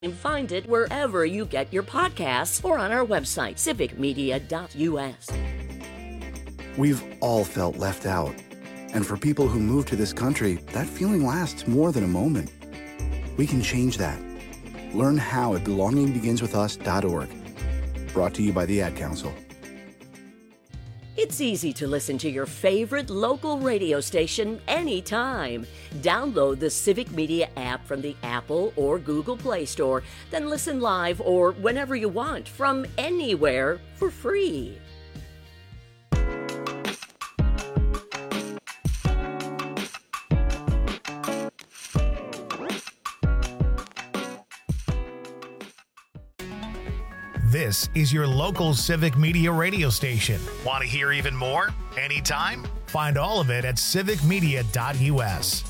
And find it wherever you get your podcasts or on our website, civicmedia.us. We've all felt left out. And for people who move to this country, that feeling lasts more than a moment. We can change that. Learn how at belongingbeginswithus.org. Brought to you by the Ad Council. It's easy to listen to your favorite local radio station anytime. Download the Civic Media app from the Apple or Google Play Store, then listen live or whenever you want from anywhere for free. This is your local Civic Media radio station. Want to hear even more? Anytime? Find all of it at civicmedia.us.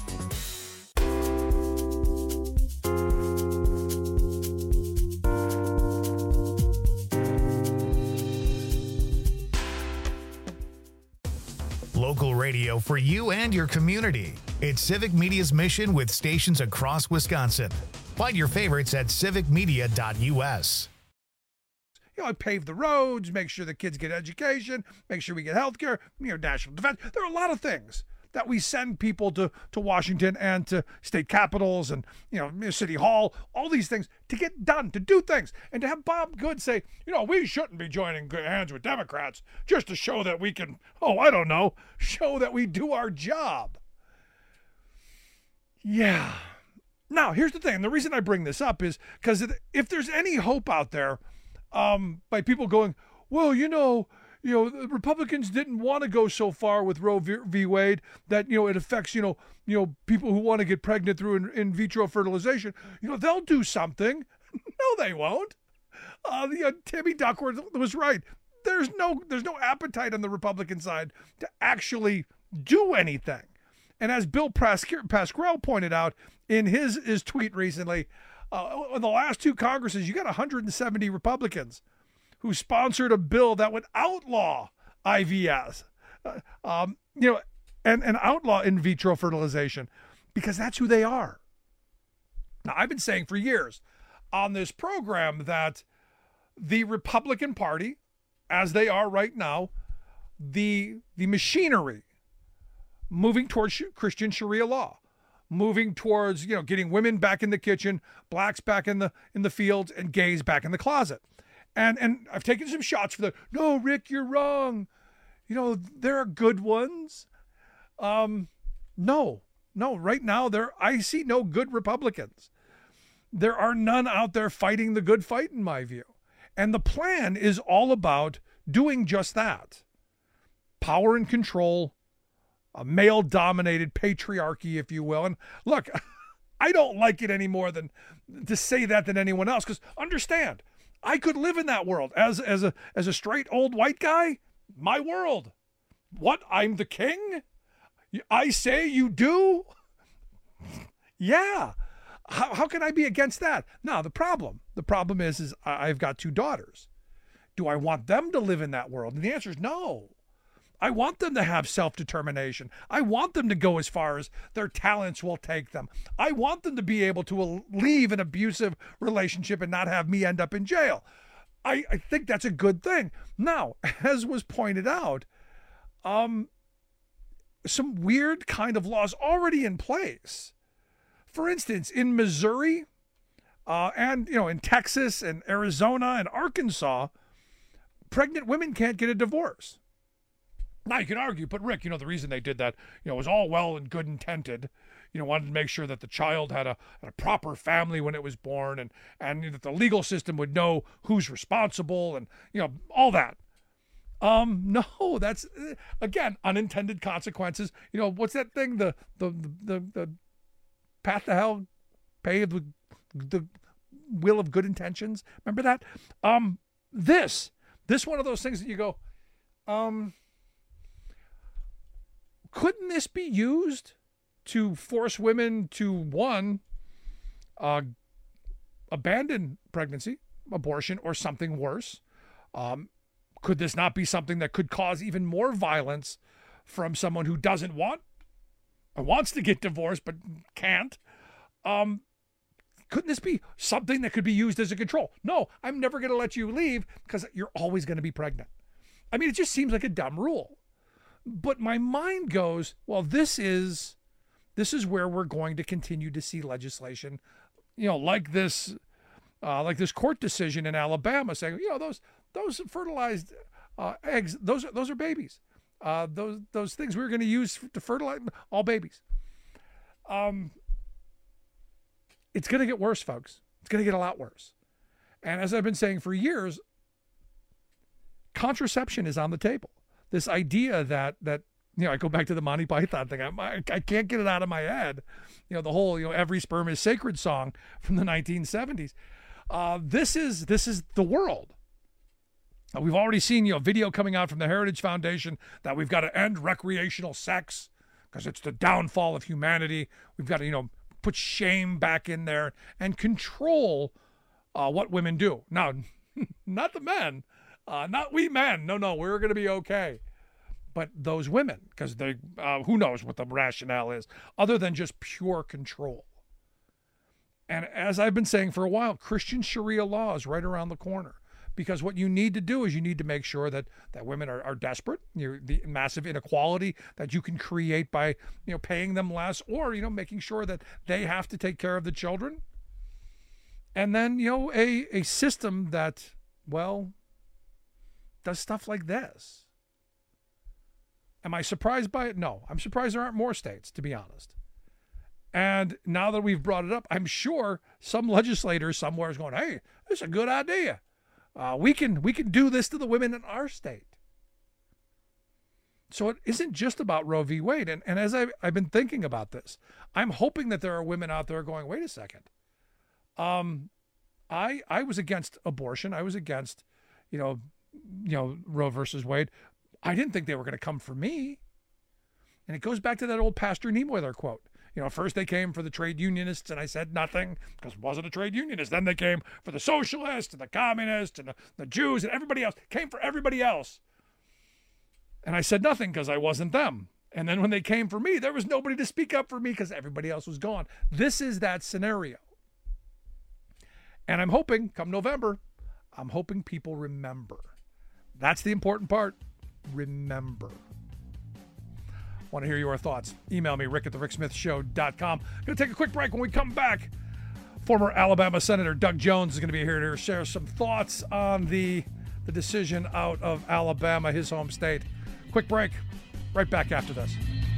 Local radio for you and your community. It's Civic Media's mission with stations across Wisconsin. Find your favorites at civicmedia.us. I pave the roads, make sure the kids get education, make sure we get health care, national defense. There are a lot of things that we send people to Washington and to state capitals and, City Hall, all these things to get done, to do things. And to have Bob Good say, we shouldn't be joining good hands with Democrats just to show that we can, show that we do our job. Yeah. Now, here's the thing. The reason I bring this up is because if there's any hope out there, by people going, well, the Republicans didn't want to go so far with Roe v. Wade that, it affects, people who want to get pregnant through in vitro fertilization. They'll do something. No, they won't. Tammy Duckworth was right. There's no appetite on the Republican side to actually do anything. And as Bill Pascrell pointed out in his tweet recently, in the last two Congresses, you got 170 Republicans who sponsored a bill that would outlaw IVS, and outlaw in vitro fertilization, because that's who they are. Now, I've been saying for years on this program that the Republican Party, as they are right now, the machinery moving towards Christian Sharia law, moving towards, getting women back in the kitchen, blacks back in the fields, and gays back in the closet. And I've taken some shots for no, Rick, you're wrong. There are good ones. No, right now I see no good Republicans. There are none out there fighting the good fight, in my view. And the plan is all about doing just that. Power and control, a male-dominated patriarchy, if you will. And look, I don't like it any more than to say that than anyone else, because understand, I could live in that world as a straight old white guy. My world. What? I'm the king? I say you do? Yeah. How can I be against that? Now, the problem is I've got two daughters. Do I want them to live in that world? And the answer is no. I want them to have self-determination. I want them to go as far as their talents will take them. I want them to be able to leave an abusive relationship and not have me end up in jail. I think that's a good thing. Now, as was pointed out, some weird kind of laws already in place. For instance, in Missouri and in Texas and Arizona and Arkansas, pregnant women can't get a divorce. Now, you can argue, but Rick, the reason they did that, was all well and good intended. Wanted to make sure that the child had a proper family when it was born, and that the legal system would know who's responsible, and, all that. No, that's, again, unintended consequences. What's that thing? The path to hell, paved with the will of good intentions. Remember that? This one of those things that you go, couldn't this be used to force women to, one, abandon pregnancy, abortion, or something worse? Could this not be something that could cause even more violence from someone who doesn't want or wants to get divorced but can't? couldn't this be something that could be used as a control? No, I'm never going to let you leave because you're always going to be pregnant. I mean, it just seems like a dumb rule. But my mind goes, well, this is where we're going to continue to see legislation, like this court decision in Alabama saying, those fertilized eggs, those are babies. Those things we were going to use to fertilize all babies. It's going to get worse, folks. It's going to get a lot worse. And as I've been saying for years, contraception is on the table. This idea that I go back to the Monty Python thing. I can't get it out of my head. The whole every sperm is sacred song from the 1970s. This is the world. We've already seen video coming out from the Heritage Foundation that we've got to end recreational sex because it's the downfall of humanity. We've got to put shame back in there and control what women do. Now, not the men, not we men. No, we're going to be okay. But those women, because they, who knows what the rationale is, other than just pure control. And as I've been saying for a while, Christian Sharia law is right around the corner. Because what you need to do is you need to make sure that women are desperate. The massive inequality that you can create by paying them less, or making sure that they have to take care of the children. And then a system that does stuff like this. Am I surprised by it? No, I'm surprised there aren't more states, to be honest. And now that we've brought it up, I'm sure some legislator somewhere is going, "Hey, this is a good idea. We can do this to the women in our state." So it isn't just about Roe v. Wade. And as I've been thinking about this, I'm hoping that there are women out there going, wait a second. I was against abortion. I was against, Roe versus Wade. I didn't think they were going to come for me. And it goes back to that old Pastor Niemöller quote. First they came for the trade unionists, and I said nothing because it wasn't a trade unionist. Then they came for the socialists and the communists and the Jews and everybody else. Came for everybody else. And I said nothing because I wasn't them. And then when they came for me, there was nobody to speak up for me because everybody else was gone. This is that scenario. And I'm hoping, come November, I'm hoping people remember. That's the important part. Remember. Want to hear your thoughts? Email me, rick@thericksmithshow.com. Going to take a quick break. When we come back, former Alabama Senator Doug Jones is going to be here to share some thoughts on the decision out of Alabama, his home state. Quick break. Right back after this.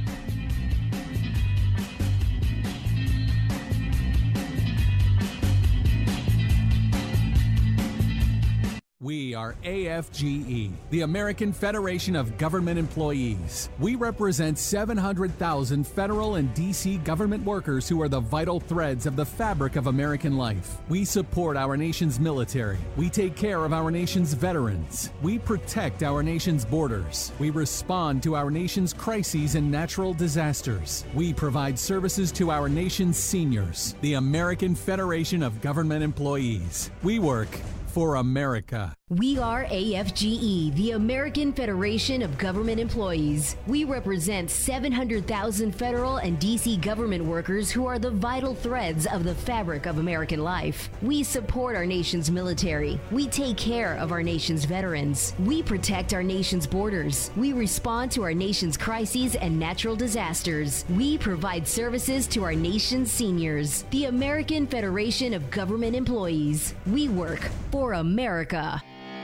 We are AFGE, the American Federation of Government Employees. We represent 700,000 federal and D.C. government workers who are the vital threads of the fabric of American life. We support our nation's military. We take care of our nation's veterans. We protect our nation's borders. We respond to our nation's crises and natural disasters. We provide services to our nation's seniors. The American Federation of Government Employees. We work for America. We are AFGE, the American Federation of Government Employees. We represent 700,000 federal and D.C. government workers who are the vital threads of the fabric of American life. We support our nation's military. We take care of our nation's veterans. We protect our nation's borders. We respond to our nation's crises and natural disasters. We provide services to our nation's seniors. The American Federation of Government Employees. We work for America.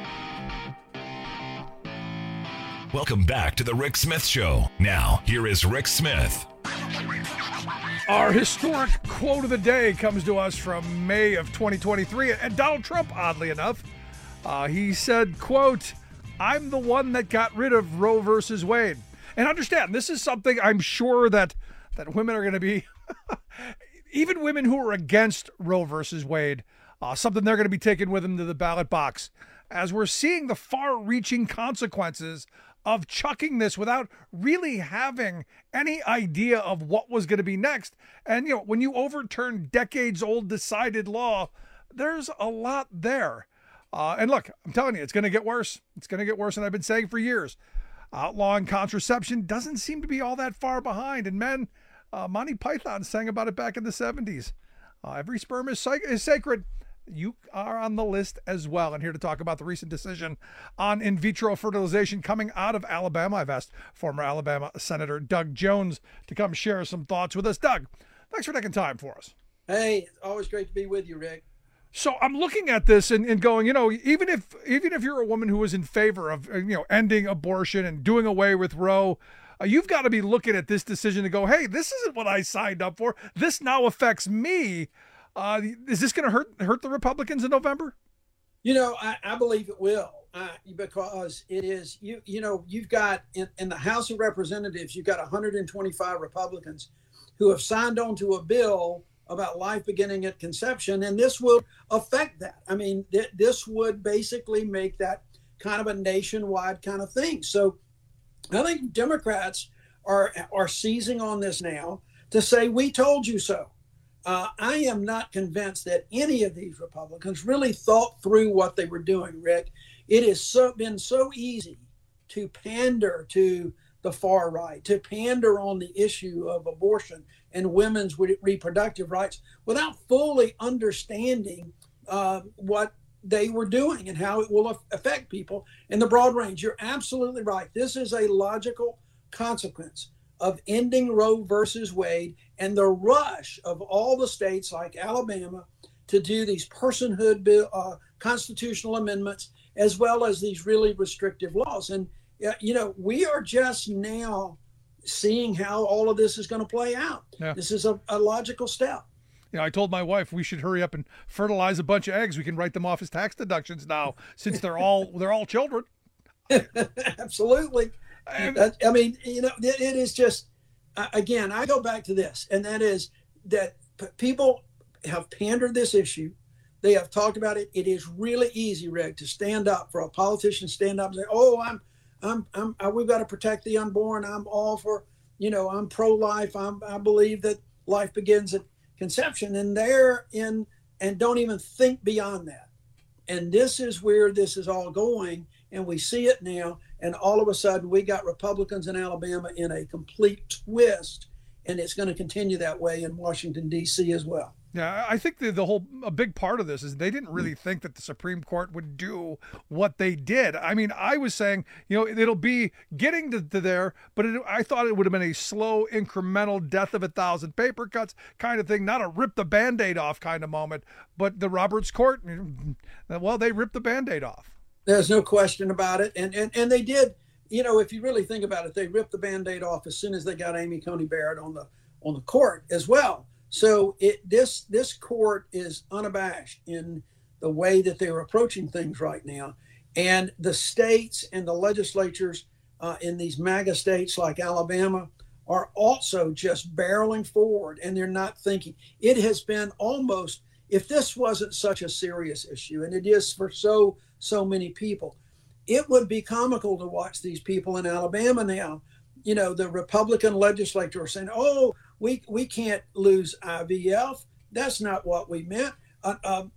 Welcome back to The Rick Smith Show. Now, here is Rick Smith. Our historic quote of the day comes to us from May of 2023. And Donald Trump, oddly enough, he said, quote, "I'm the one that got rid of Roe versus Wade." And understand, this is something I'm sure that women are going to be, even women who are against Roe versus Wade, something they're going to be taking with them to the ballot box, as we're seeing the far-reaching consequences of chucking this without really having any idea of what was going to be next. And, when you overturn decades-old decided law, there's a lot there. And look, I'm telling you, it's going to get worse. It's going to get worse, and I've been saying for years. Outlawing contraception doesn't seem to be all that far behind. And men, Monty Python sang about it back in the 70s. Every sperm is sacred. You are on the list as well. And here to talk about the recent decision on in vitro fertilization coming out of Alabama, I've asked former Alabama Senator Doug Jones to come share some thoughts with us. Doug, thanks for taking time for us. Hey, it's always great to be with you, Rick. So I'm looking at this and going, even if you're a woman who is in favor of, ending abortion and doing away with Roe, you've got to be looking at this decision to go, hey, this isn't what I signed up for. This now affects me. Is this going to hurt the Republicans in November? I believe it will, because it is, you've got in the House of Representatives, you've got 125 Republicans who have signed on to a bill about life beginning at conception, and this will affect that. I mean, this would basically make that kind of a nationwide kind of thing. So I think Democrats are seizing on this now to say, we told you so. I am not convinced that any of these Republicans really thought through what they were doing, Rick. It has been so easy to pander to the far right, to pander on the issue of abortion and women's reproductive rights without fully understanding what they were doing and how it will affect people in the broad range. You're absolutely right. This is a logical consequence of ending Roe versus Wade and the rush of all the states like Alabama to do these personhood constitutional amendments, as well as these really restrictive laws. And, we are just now seeing how all of this is going to play out. Yeah. This is a logical step. I told my wife we should hurry up and fertilize a bunch of eggs. We can write them off as tax deductions now, since they're all children. Absolutely. It is just, again, I go back to this, and that is that people have pandered this issue. They have talked about it. It is really easy, Rick, to stand up for a politician, stand up and say, "Oh, we've got to protect the unborn. I'm all for, I'm pro-life. I believe that life begins at conception," and don't even think beyond that. And this is where this is all going, and we see it now. And all of a sudden, we got Republicans in Alabama in a complete twist, and it's going to continue that way in Washington, D.C. as well. Yeah, I think a big part of this is they didn't really think that the Supreme Court would do what they did. I mean, I was saying, it'll be getting to there, but I thought it would have been a slow, incremental death of 1,000 paper cuts kind of thing, not a rip the Band-Aid off kind of moment. But the Roberts Court, well, they ripped the Band-Aid off. There's no question about it. And they did, if you really think about it, they ripped the Band-Aid off as soon as they got Amy Coney Barrett on the court as well. So this court is unabashed in the way that they're approaching things right now. And the states and the legislatures in these MAGA states like Alabama are also just barreling forward, and they're not thinking. It has been almost, if this wasn't such a serious issue, and it is for so many people, it would be comical to watch these people in Alabama now. The Republican legislature are saying, "Oh, we can't lose IVF. That's not what we meant." An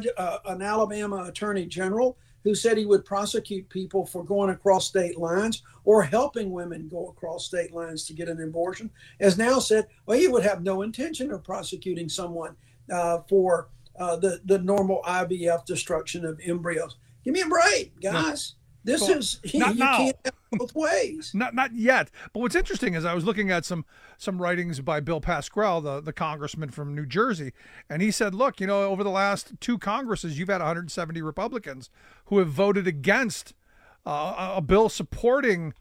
Alabama attorney general who said he would prosecute people for going across state lines or helping women go across state lines to get an abortion has now said, well, he would have no intention of prosecuting someone for the normal IVF destruction of embryos. Give me a break, guys. This is, you can't have it both ways. Not yet. But what's interesting is I was looking at some writings by Bill Pascrell, the congressman from New Jersey, and he said, look, over the last two Congresses, you've had 170 Republicans who have voted against a bill supporting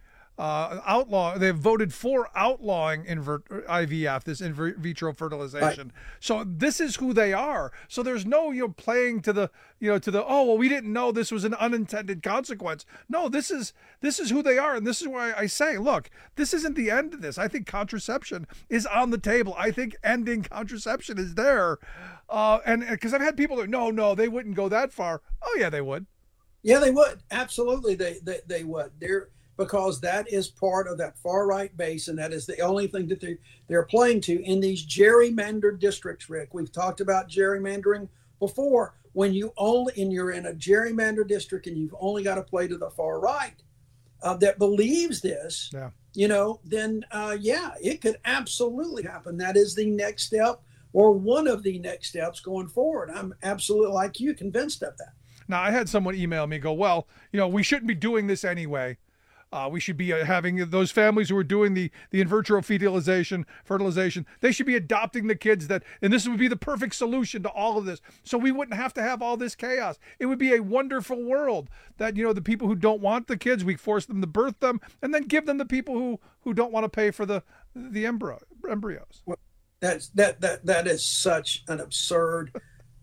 they've voted for outlawing IVF, this in vitro fertilization. Right. So this is who they are. So there's no playing to the oh, well, we didn't know this was an unintended consequence. No, this is who they are, and this is why I say, look, this isn't the end of this. I think contraception is on the table. I think ending contraception is there, and because I've had people that no, they wouldn't go that far. Oh yeah, they would. Yeah, they would. Absolutely, they would. Because that is part of that far right base, and that is the only thing that they're playing to in these gerrymandered districts, Rick. We've talked about gerrymandering before. When you're in a gerrymandered district and you've only got to play to the far right that believes this, then it could absolutely happen. That is the next step or one of the next steps going forward. I'm absolutely, like you, convinced of that. Now, I had someone email me, go, well, we shouldn't be doing this anyway. We should be having those families who are doing the in vitro fertilization, they should be adopting the kids and this would be the perfect solution to all of this. So we wouldn't have to have all this chaos. It would be a wonderful world that, the people who don't want the kids, we force them to birth them and then give them the people who don't want to pay for the embryos. Well, that is such an absurd,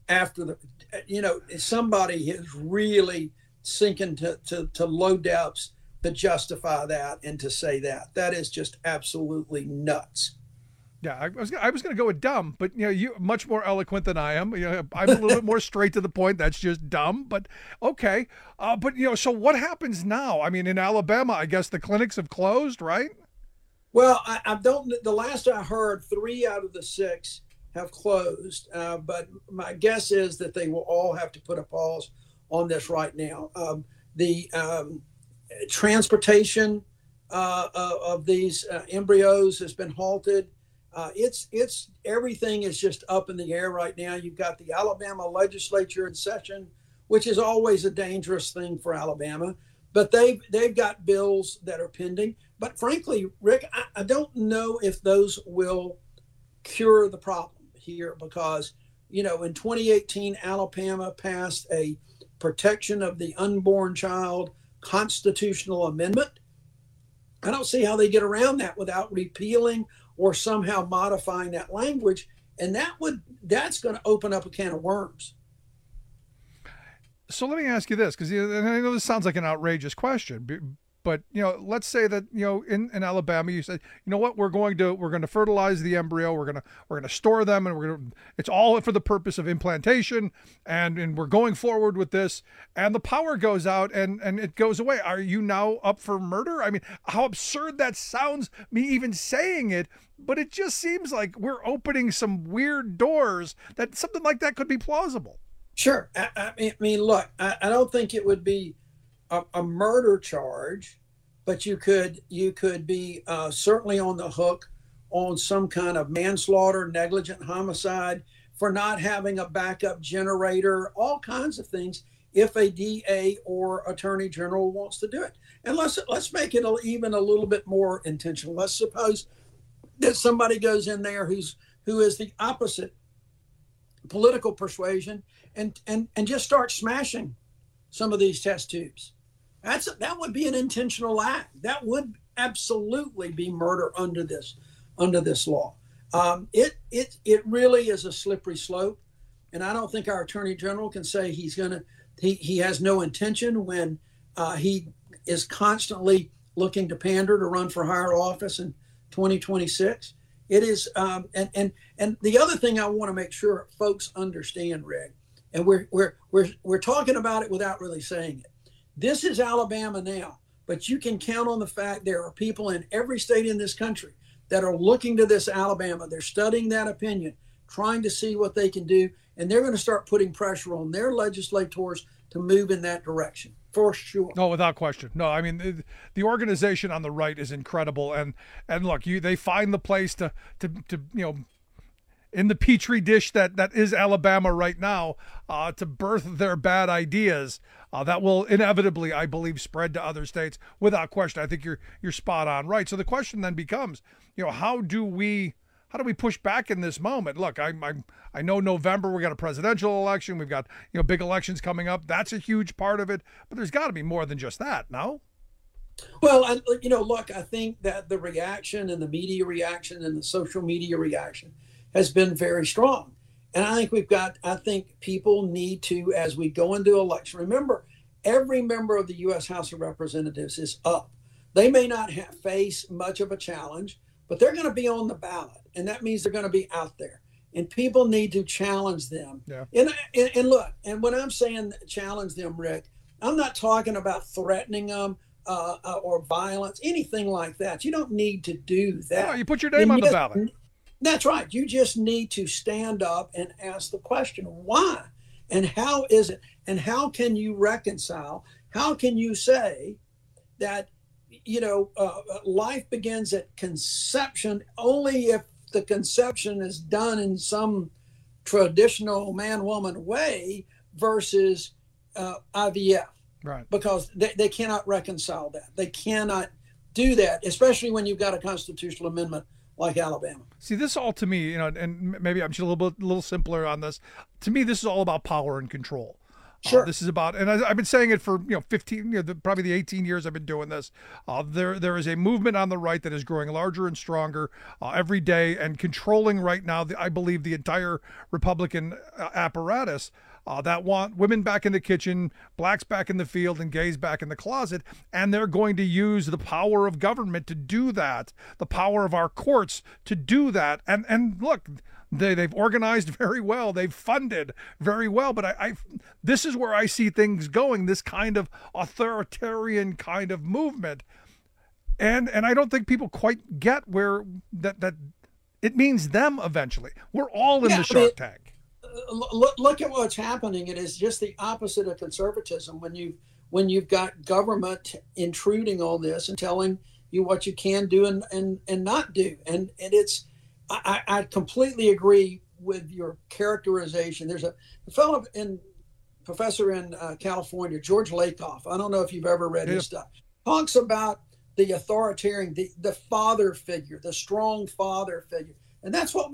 somebody is really sinking to low depths to justify that and to say that is just absolutely nuts. Yeah, I was going to go with dumb, but you're much more eloquent than I am. I'm a little bit more straight to the point. That's just dumb, but okay. So what happens now? I mean, in Alabama, I guess the clinics have closed, right? Well, I don't. The last I heard, 3 out of the 6 have closed, but my guess is that they will all have to put a pause on this right now. The transportation of these embryos has been halted. It's everything is just up in the air right now. You've got the Alabama legislature in session, which is always a dangerous thing for Alabama. But they've got bills that are pending. But frankly, Rick, I don't know if those will cure the problem here because, in 2018, Alabama passed a Protection of the Unborn Child constitutional amendment. I don't see how they get around that without repealing or somehow modifying that language. And that's going to open up a can of worms. So let me ask you this, because I know this sounds like an outrageous question, but let's say that in Alabama you said, what, we're going to fertilize the embryo, we're going to store them, and it's all for the purpose of implantation, and we're going forward with this, and the power goes out and it goes away. Are you now up for murder? I mean, how absurd that sounds, me even saying it, but it just seems like we're opening some weird doors that something like that could be plausible. Sure. I mean, look, I don't think it would be a murder charge, but you could be certainly on the hook on some kind of manslaughter, negligent homicide for not having a backup generator, all kinds of things, if a DA or attorney general wants to do it. And let's make it even a little bit more intentional. Let's suppose that somebody goes in there who is the opposite political persuasion and just start smashing some of these test tubes. That would be an intentional act. That would absolutely be murder under this law. It really is a slippery slope, and I don't think our attorney general can say he has no intention when he is constantly looking to pander to run for higher office in 2026. It is, and the other thing I want to make sure folks understand, Rick, and we're talking about it without really saying it. This is Alabama now, but you can count on the fact there are people in every state in this country that are looking to this Alabama. They're studying that opinion, trying to see what they can do, and they're going to start putting pressure on their legislators to move in that direction. For sure. No, without question. No, I mean, the organization on the right is incredible. And look, they find the place to in the petri dish that is Alabama right now, to birth their bad ideas. That will inevitably, I believe, spread to other states without question. I think you're spot on right. So the question then becomes, how do we push back in this moment? Look, I know November we got a presidential election. We've got big elections coming up. That's a huge part of it. But there's got to be more than just that, no? Well, look, I think that the reaction and the media reaction and the social media reaction has been very strong. And I think people need to, as we go into election, remember, every member of the U.S. House of Representatives is up. They may not face much of a challenge, but they're going to be on the ballot. And that means they're going to be out there. And people need to challenge them. Yeah. And look, and when I'm saying challenge them, Rick, I'm not talking about threatening them or violence, anything like that. You don't need to do that. No, you put your name on the ballot. That's right. You just need to stand up and ask the question, why? And how is it? And how can you reconcile? How can you say that, life begins at conception only if the conception is done in some traditional man-woman way versus IVF. Right. Because they cannot reconcile that. They cannot do that, especially when you've got a constitutional amendment like Alabama. See, this all to me, and maybe I'm just a little simpler on this. To me, this is all about power and control. Sure. This is about, and I've been saying it for 15, probably the 18 years I've been doing this. There is a movement on the right that is growing larger and stronger every day, and controlling right now, I believe, the entire Republican apparatus. That want women back in the kitchen, blacks back in the field, and gays back in the closet. And they're going to use the power of government to do that, the power of our courts to do that. And look, they've organized very well. They've funded very well. But this is where I see things going, this kind of authoritarian kind of movement. And I don't think people quite get where that it means them eventually. We're all in the Shark Tank. Look at what's happening. It is just the opposite of conservatism when you've got government intruding on this and telling you what you can do and not do. And it's I completely agree with your characterization. There's a fellow professor in California, George Lakoff. I don't know if you've ever read his stuff. Talks about the authoritarian, the father figure, the strong father figure. And that's what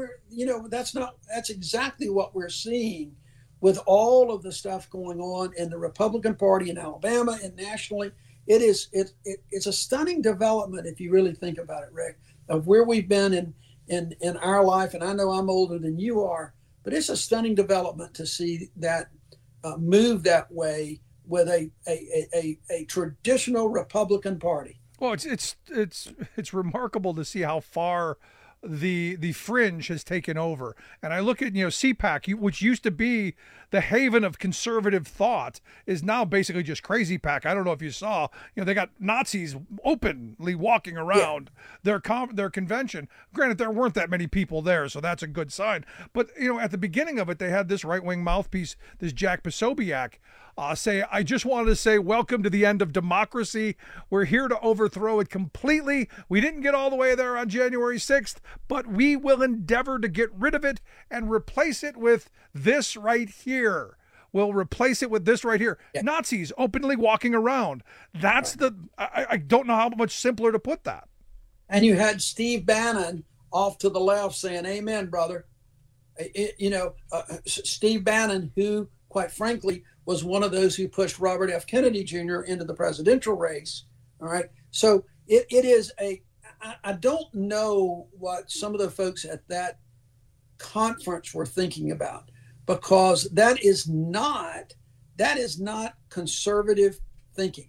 that's exactly what we're seeing with all of the stuff going on in the Republican Party in Alabama and nationally. It's a stunning development if you really think about it, Rick, of where we've been in our life. And I know I'm older than you are, but it's a stunning development to see that move that way with a traditional Republican Party. Well, it's remarkable to see how far the fringe has taken over. And I look at, CPAC, which used to be the haven of conservative thought, is now basically just crazy pack. I don't know if you saw, they got Nazis openly walking around their convention. Granted, there weren't that many people there, so that's a good sign. But, at the beginning of it, they had this right-wing mouthpiece, this Jack Posobiec, say, I just wanted to say, welcome to the end of democracy. We're here to overthrow it completely. We didn't get all the way there on January 6th, but we will endeavor to get rid of it and replace it with this right here. We'll replace it with this right here. Yeah. Nazis openly walking around. That's right. I don't know how much simpler to put that. And you had Steve Bannon off to the left saying, amen, brother. Steve Bannon, who, quite frankly, was one of those who pushed Robert F. Kennedy Jr. into the presidential race. All right. So it is I don't know what some of the folks at that conference were thinking about, because that is not conservative thinking.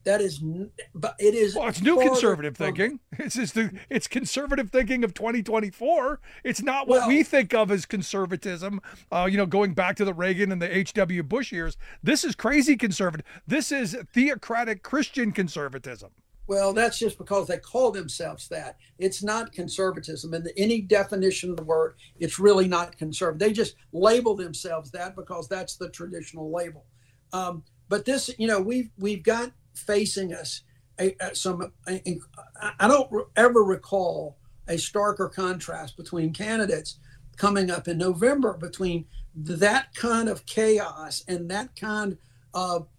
But it is. Well, it's new conservative thinking. It's conservative thinking of 2024. It's not what we think of as conservatism. Going back to the Reagan and the H.W. Bush years. This is crazy conservative. This is theocratic Christian conservatism. Well, that's just because they call themselves that. It's not conservatism. In any definition of the word, it's really not conservative. They just label themselves that because that's the traditional label. But this, we've got facing us I don't ever recall a starker contrast between candidates coming up in November, between that kind of chaos and that kind of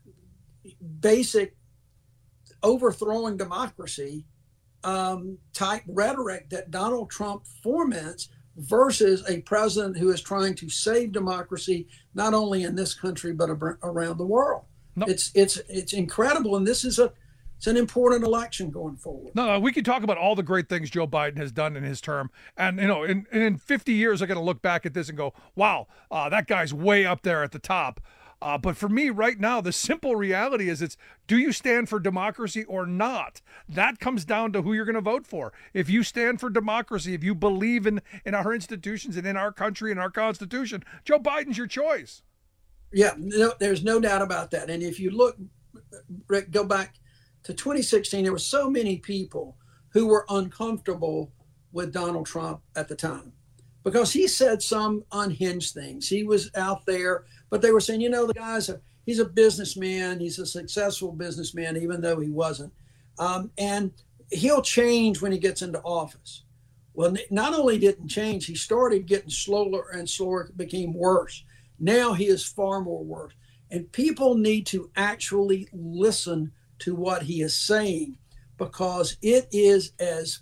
basic overthrowing democracy type rhetoric that Donald Trump foments versus a president who is trying to save democracy, not only in this country, but around the world. Nope. It's incredible. And it's an important election going forward. No, we could talk about all the great things Joe Biden has done in his term. And, in 50 years, I'm going to look back at this and go, wow, that guy's way up there at the top. But for me right now, the simple reality is do you stand for democracy or not? That comes down to who you're going to vote for. If you stand for democracy, if you believe in our institutions and in our country and our Constitution, Joe Biden's your choice. Yeah, there's no doubt about that. And if you look, Rick, go back to 2016, there were so many people who were uncomfortable with Donald Trump at the time because he said some unhinged things. He was out there, but they were saying, the guy's he's a businessman. He's a successful businessman, even though he wasn't. And he'll change when he gets into office. Well, not only didn't change, he started getting slower and slower. It became worse. Now he is far more worse. And people need to actually listen to what he is saying, because it is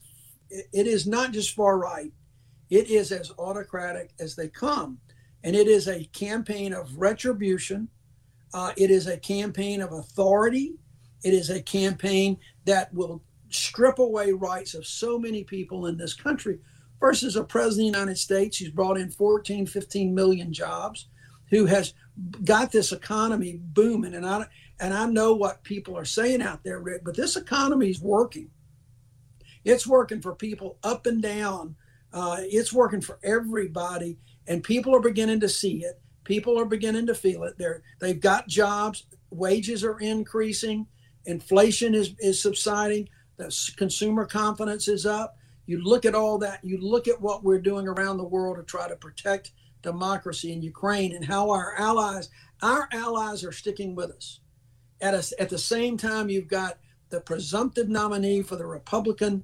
not just far right. It is as autocratic as they come. And it is a campaign of retribution. It is a campaign of authority. It is a campaign that will strip away rights of so many people in this country, versus a president of the United States who's brought in 14, 15 million jobs, who has got this economy booming. And I know what people are saying out there, Rick, but this economy is working. It's working for people up and down. It's working for everybody, and people are beginning to see it. People are beginning to feel it. They've got jobs. Wages are increasing. Inflation is subsiding. The consumer confidence is up. You look at all that. You look at what we're doing around the world to try to protect democracy in Ukraine, and how our allies are sticking with us. At the same time, you've got the presumptive nominee for the Republican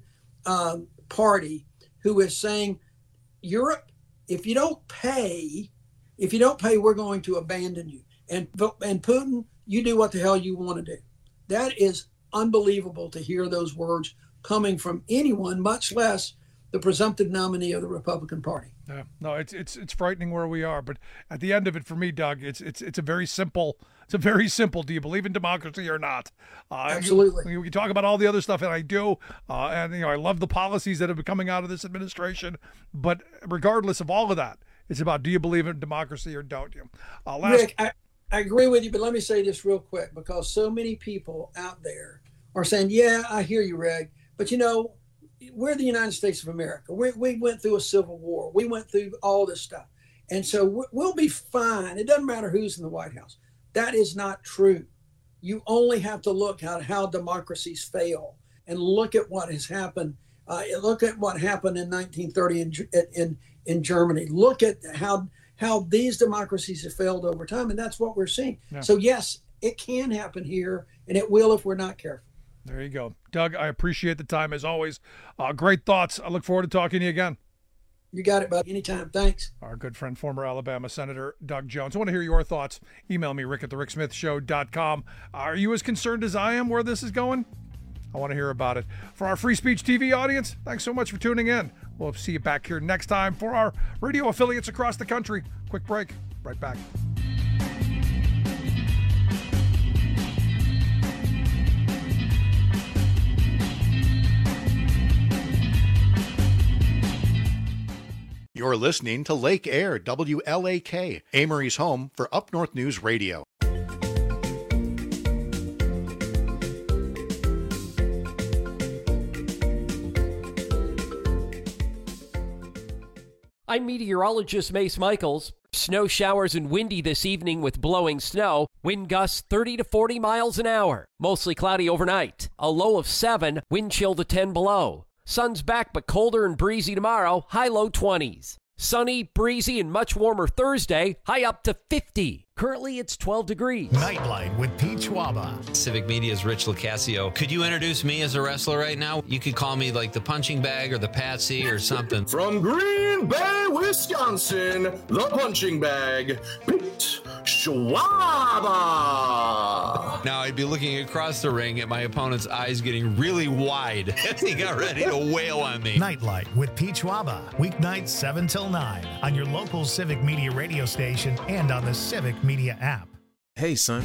Party who is saying, Europe, if you don't pay, we're going to abandon you. And Putin, you do what the hell you want to do. That is unbelievable to hear those words coming from anyone, much less the presumptive nominee of the Republican Party. Yeah, no, it's frightening where we are. But at the end of it, for me, Doug, it's a very simple. It's a very simple. Do you believe in democracy or not? Absolutely. We talk about all the other stuff, and I do. And I love the policies that have been coming out of this administration. But regardless of all of that, it's about, do you believe in democracy or don't you? Rick, I agree with you, but let me say this real quick, because so many people out there are saying, yeah, I hear you, Reg, but we're the United States of America. We went through a civil war. We went through all this stuff. And so we'll be fine. It doesn't matter who's in the White House. That is not true. You only have to look at how democracies fail, and look at what has happened. Look at what happened in 1930 in Germany. Look at how these democracies have failed over time, and that's what we're seeing. Yeah. So yes, it can happen here, and it will if we're not careful. There you go. Doug, I appreciate the time as always. Great thoughts. I look forward to talking to you again. You got it, bud. Anytime. Thanks. Our good friend, former Alabama Senator Doug Jones. I want to hear your thoughts. Email me, rick@thericksmithshow.com. Are you as concerned as I am where this is going? I want to hear about it. For our Free Speech TV audience, thanks so much for tuning in. We'll see you back here next time for our radio affiliates across the country. Quick break. Right back. You're listening to Lake Air, WLAK, Amory's home for Up North News Radio. I'm meteorologist Mace Michaels. Snow showers and windy this evening with blowing snow. Wind gusts 30 to 40 miles an hour. Mostly cloudy overnight. A low of 7, wind chill to 10 below. Sun's back but colder and breezy tomorrow, high low 20s. Sunny, breezy, and much warmer Thursday, high up to 50. Currently, it's 12 degrees. Nightlight with Pete Schwaba. Civic Media's Rich Locascio. Could you introduce me as a wrestler right now? You could call me like the punching bag or the Patsy or something. From Green Bay, Wisconsin, the punching bag, Pete Schwaba. Now, I'd be looking across the ring at my opponent's eyes getting really wide as he got ready to wail on me. Nightlight with Pete Schwaba. Weeknights 7 till 9 on your local Civic Media radio station and on the Civic Media app. Hey, son.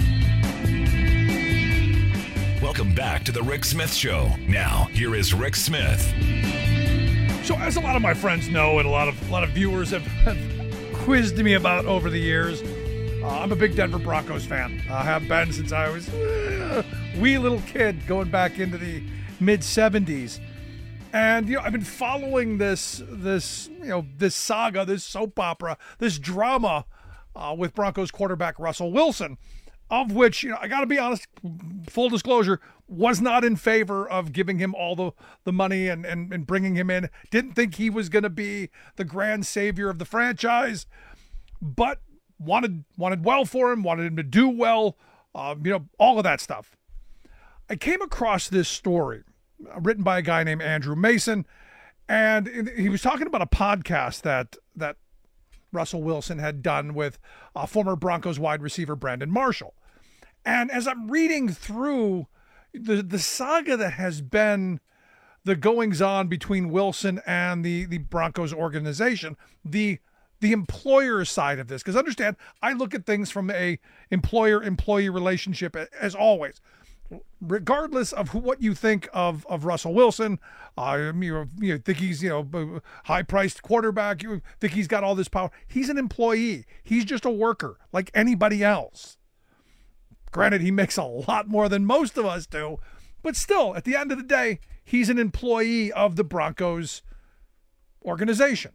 Welcome back to the Rick Smith Show. Now, here is Rick Smith. So, as a lot of my friends know, and a lot of viewers have quizzed me about over the years, I'm a big Denver Broncos fan. I have been since I was a wee little kid, going back into the mid '70s. And I've been following this saga, this soap opera, this drama with Broncos quarterback Russell Wilson, of which, I got to be honest, full disclosure, was not in favor of giving him all the money and bringing him in. Didn't think he was going to be the grand savior of the franchise, but wanted well for him, wanted him to do well, all of that stuff. I came across this story written by a guy named Andrew Mason, And he was talking about a podcast that Russell Wilson had done with former Broncos wide receiver Brandon Marshall. And as I'm reading through the saga that has been the goings-on between Wilson and the Broncos organization, the employer side of this, because understand, I look at things from a employer-employee relationship as always. Regardless of what you think of Russell Wilson, you think he's high-priced quarterback, you think he's got all this power. He's an employee. He's just a worker like anybody else. Granted, he makes a lot more than most of us do, but still, at the end of the day, he's an employee of the Broncos organization.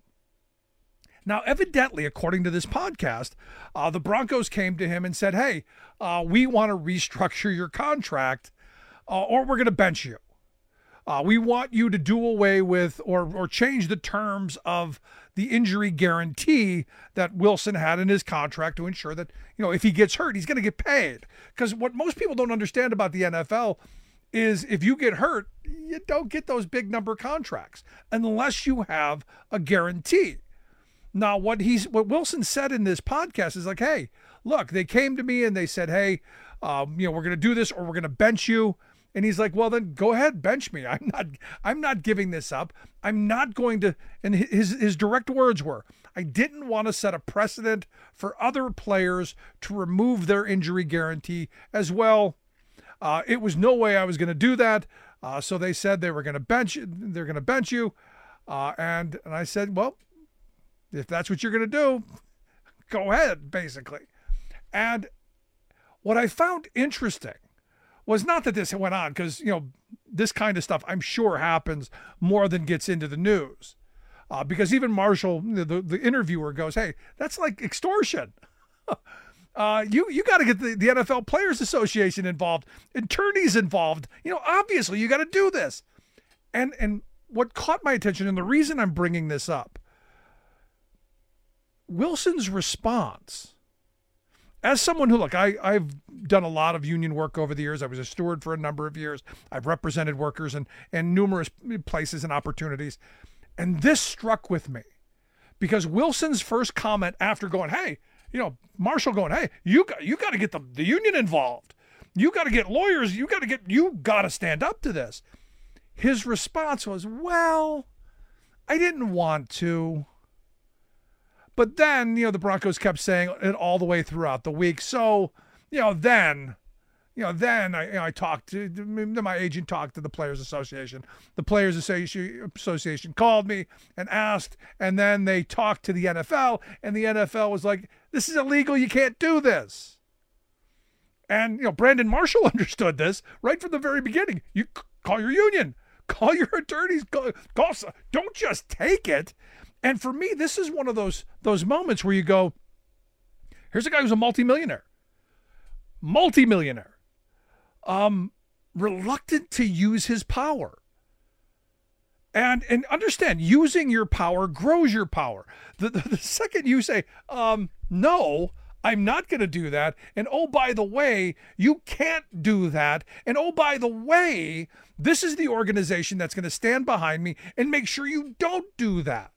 Now, evidently, according to this podcast, the Broncos came to him and said, hey, we want to restructure your contract or we're going to bench you. We want you to do away with or change the terms of the injury guarantee that Wilson had in his contract to ensure that, if he gets hurt, he's going to get paid. Because what most people don't understand about the NFL is if you get hurt, you don't get those big number contracts unless you have a guarantee. Now, what Wilson said in this podcast is like, hey, look, they came to me and they said, hey, we're going to do this or we're going to bench you. And he's like, well, then go ahead, bench me. I'm not giving this up. I'm not going to. And his direct words were, I didn't want to set a precedent for other players to remove their injury guarantee as well. It was no way I was going to do that. So they said they were going to bench. They're going to bench you. And I said, well, if that's what you're going to do, go ahead, basically. And what I found interesting was not that this went on, because, this kind of stuff I'm sure happens more than gets into the news. Because even Marshall, the interviewer, goes, hey, that's like extortion. You got to get the NFL Players Association involved, attorneys involved. Obviously you got to do this. And what caught my attention, and the reason I'm bringing this up, Wilson's response, as someone who, look, I've done a lot of union work over the years. I was a steward for a number of years. I've represented workers in numerous places and opportunities. And this struck with me because Wilson's first comment after going, hey, Marshall going, hey, you got to get the union involved. You got to get lawyers. You got to stand up to this. His response was, well, I didn't want to. But then, the Broncos kept saying it all the way throughout the week. So, then I talked to my agent, talked to the Players Association. The Players Association called me and asked, and then they talked to the NFL, and the NFL was like, this is illegal. You can't do this. And, Brandon Marshall understood this right from the very beginning. You call your union, call your attorneys, don't just take it. And for me, this is one of those moments where you go, here's a guy who's a multimillionaire, reluctant to use his power. And understand, using your power grows your power. The second you say, no, I'm not going to do that. And oh, by the way, you can't do that. And oh, by the way, this is the organization that's going to stand behind me and make sure you don't do that.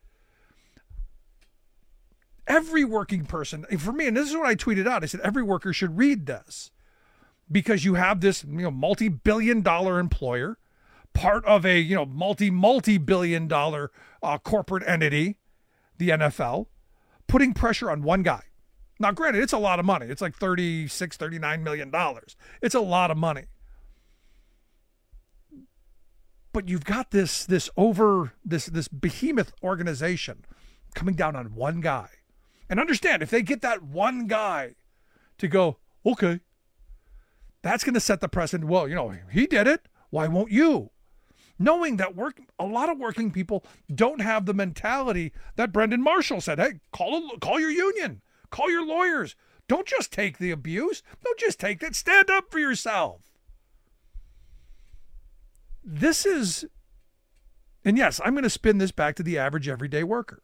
Every working person, for me, and this is what I tweeted out, I said every worker should read this because you have this multi-billion-dollar employer, part of a multi-billion-dollar corporate entity, the NFL, putting pressure on one guy. Now, granted, it's a lot of money. It's like $39 million. It's a lot of money. But you've got this behemoth organization coming down on one guy. And understand, if they get that one guy to go, okay, that's going to set the precedent. Well, he did it. Why won't you? Knowing that a lot of working people don't have the mentality that Brandon Marshall said, hey, call your union, call your lawyers. Don't just take the abuse. Don't just take that. Stand up for yourself. This is, and yes, I'm going to spin this back to the average everyday worker.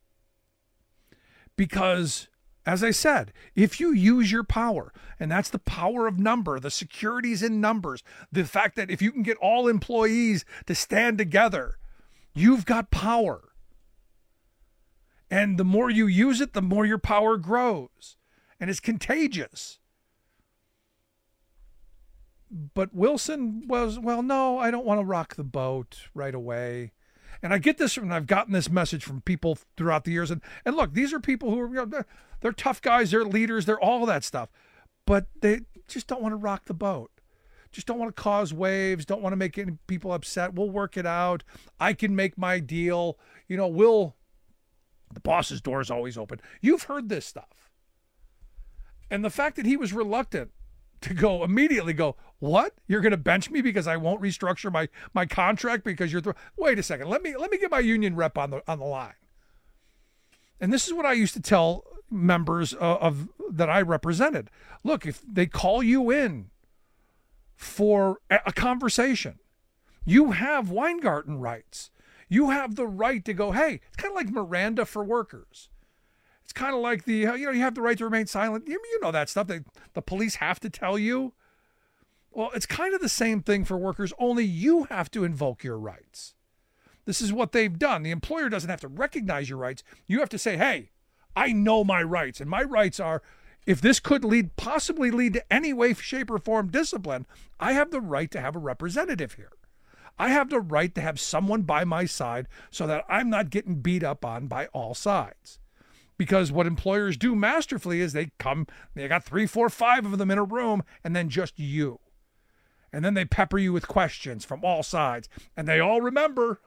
Because, as I said, if you use your power, and that's the power of number, the securities in numbers, the fact that if you can get all employees to stand together, You've got power. And the more you use it, the more your power grows. And it's contagious. But Wilson was, well, no, I don't want to rock the boat right away. And I get this, and I've gotten this message from people throughout the years. And look, these are people who are, they're tough guys, they're leaders, they're all that stuff. But they just don't want to rock the boat. Just don't want to cause waves, don't want to make any people upset. We'll work it out. I can make my deal. The boss's door is always open. You've heard this stuff. And the fact that he was reluctant to immediately go, what? You're going to bench me because I won't restructure my contract because you're wait a second. Let me get my union rep on the line. And this is what I used to tell members of that I represented. Look, if they call you in for a conversation, you have Weingarten rights. You have the right to go, hey, it's kind of like Miranda for workers. It's kind of like you have the right to remain silent. You know that stuff that the police have to tell you. Well, it's kind of the same thing for workers, only you have to invoke your rights. This is what they've done. The employer doesn't have to recognize your rights. You have to say, hey, I know my rights, and my rights are, if this could possibly lead to any way, shape, or form discipline, I have the right to have a representative here. I have the right to have someone by my side so that I'm not getting beat up on by all sides. Because what employers do masterfully is they got 3, 4, 5 of them in a room, and then just you. And then they pepper you with questions from all sides. And they all remember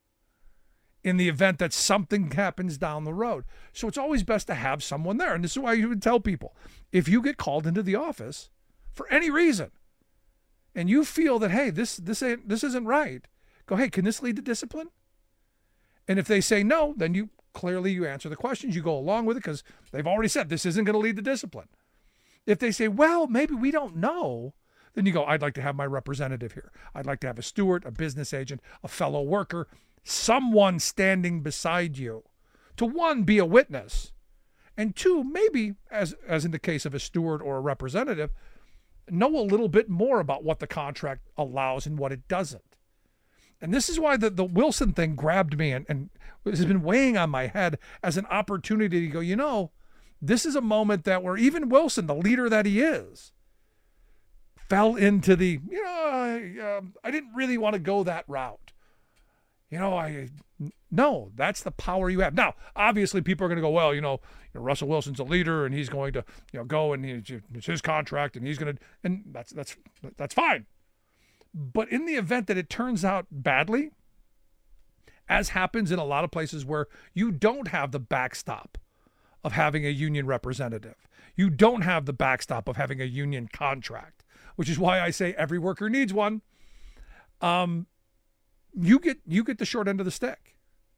in the event that something happens down the road. So it's always best to have someone there. And this is why you would tell people, if you get called into the office for any reason, and you feel that, hey, this isn't right, go, hey, can this lead to discipline? And if they say no, then you answer the questions, you go along with it because they've already said this isn't going to lead to discipline. If they say, well, maybe we don't know, then you go, I'd like to have my representative here. I'd like to have a steward, a business agent, a fellow worker, someone standing beside you to, one, be a witness, and two, maybe, as in the case of a steward or a representative, know a little bit more about what the contract allows and what it doesn't. And this is why the Wilson thing grabbed me and has been weighing on my head as an opportunity to go, this is a moment that where even Wilson, the leader that he is, fell into the, I didn't really want to go that route. No, that's the power you have. Now, obviously people are going to go, well, Russell Wilson's a leader and he's going to, go and it's his contract and he's going to, and that's fine. But in the event that it turns out badly, as happens in a lot of places where you don't have the backstop of having a union representative, you don't have the backstop of having a union contract, which is why I say every worker needs one, you get the short end of the stick.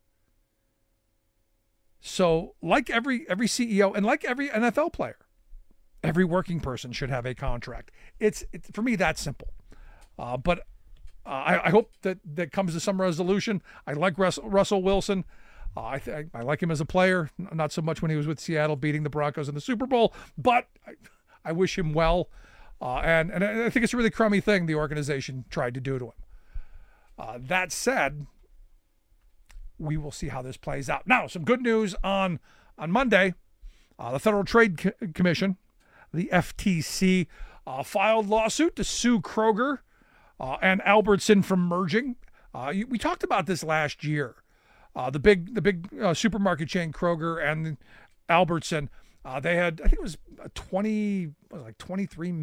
So like every CEO and like every NFL player, every working person should have a contract. It's for me, that simple. But I hope that comes to some resolution. I like Russell Wilson. I like him as a player, not so much when he was with Seattle beating the Broncos in the Super Bowl, but I wish him well. And I think it's a really crummy thing the organization tried to do to him. That said, we will see how this plays out. Now, some good news on Monday. The Federal Trade Commission, the FTC, filed lawsuit to sue Kroger and Albertson from merging. We talked about this last year. The big supermarket chain Kroger and Albertson, they had, I think it was $23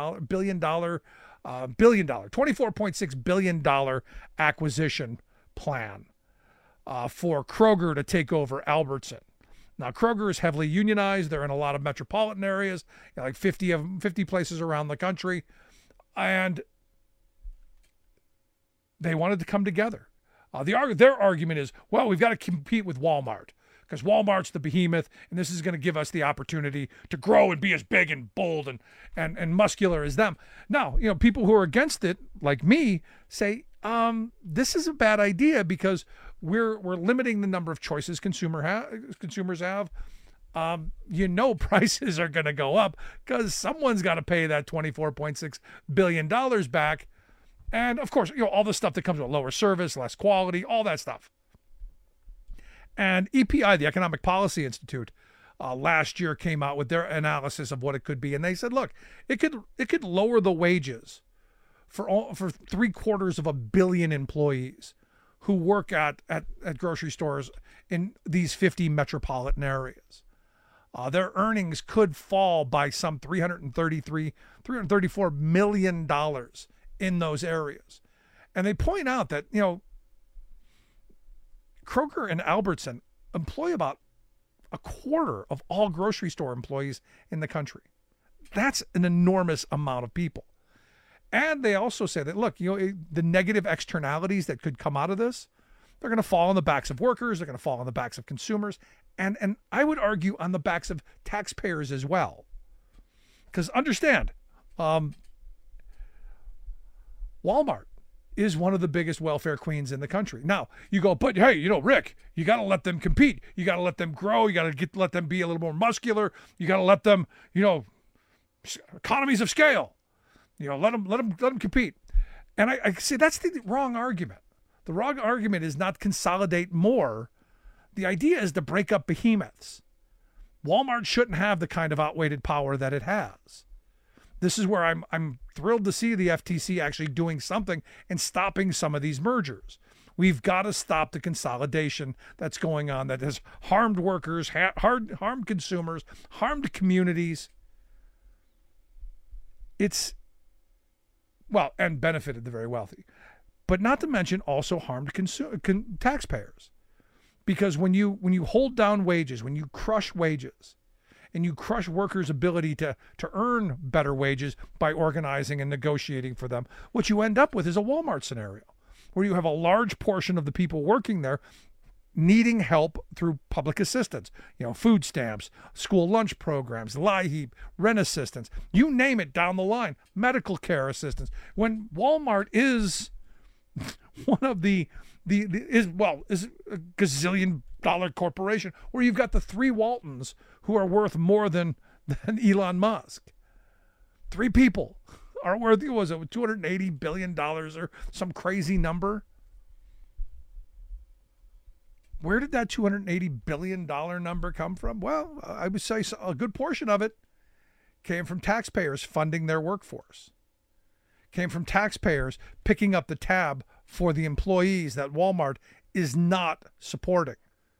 billion, $24.6 billion acquisition plan for Kroger to take over Albertson. Now, Kroger is heavily unionized. They're in a lot of metropolitan areas, like 50 places around the country. And they wanted to come together. Their argument is, well, we've got to compete with Walmart because Walmart's the behemoth, and this is going to give us the opportunity to grow and be as big and bold and muscular as them. Now, people who are against it, like me, say, this is a bad idea because we're limiting the number of choices consumers have. Prices are going to go up because someone's got to pay that $24.6 billion back. And of course, all the stuff that comes with lower service, less quality, all that stuff. And EPI, the Economic Policy Institute, last year came out with their analysis of what it could be, and they said, look, it could lower the wages for 750 million employees who work at grocery stores in these 50 metropolitan areas. Their earnings could fall by some $334 million in those areas. And they point out that, Kroger and Albertson employ about a quarter of all grocery store employees in the country. That's an enormous amount of people. And they also say that, look, the negative externalities that could come out of this, they're going to fall on the backs of workers. They're going to fall on the backs of consumers. And I would argue on the backs of taxpayers as well. Because understand, Walmart is one of the biggest welfare queens in the country. Now, you go, but hey, Rick, you got to let them compete. You got to let them grow. You got to let them be a little more muscular. You got to let them, economies of scale. Let them compete. And I say that's the wrong argument. The wrong argument is not consolidate more. The idea is to break up behemoths. Walmart shouldn't have the kind of outweighted power that it has. This is where I'm thrilled to see the FTC actually doing something and stopping some of these mergers. We've got to stop the consolidation that's going on that has harmed workers, harmed consumers, harmed communities. And benefited the very wealthy. But not to mention also harmed taxpayers. Because when you hold down wages, when you crush wages, and you crush workers' ability to earn better wages by organizing and negotiating for them, what you end up with is a Walmart scenario where you have a large portion of the people working there needing help through public assistance, food stamps, school lunch programs, LIHEAP, rent assistance, you name it down the line, medical care assistance. When Walmart is one of is a gazillion-dollar corporation where you've got the three Waltons who are worth more than Elon Musk. Three people are worth, was it $280 billion or some crazy number? Where did that $280 billion number come from? Well, I would say a good portion of it came from taxpayers funding their workforce. Came from taxpayers picking up the tab for the employees that Walmart is not supporting.